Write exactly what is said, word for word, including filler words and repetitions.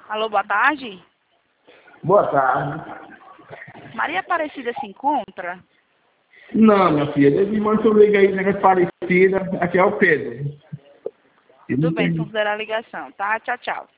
Alô, boa tarde. Boa tarde. Maria Aparecida se encontra? Não, minha filha, desde quando eu liguei aí, negócio parecida, aqui é o Pedro. Tudo bem, considerar a ligação, tá? Tchau, tchau.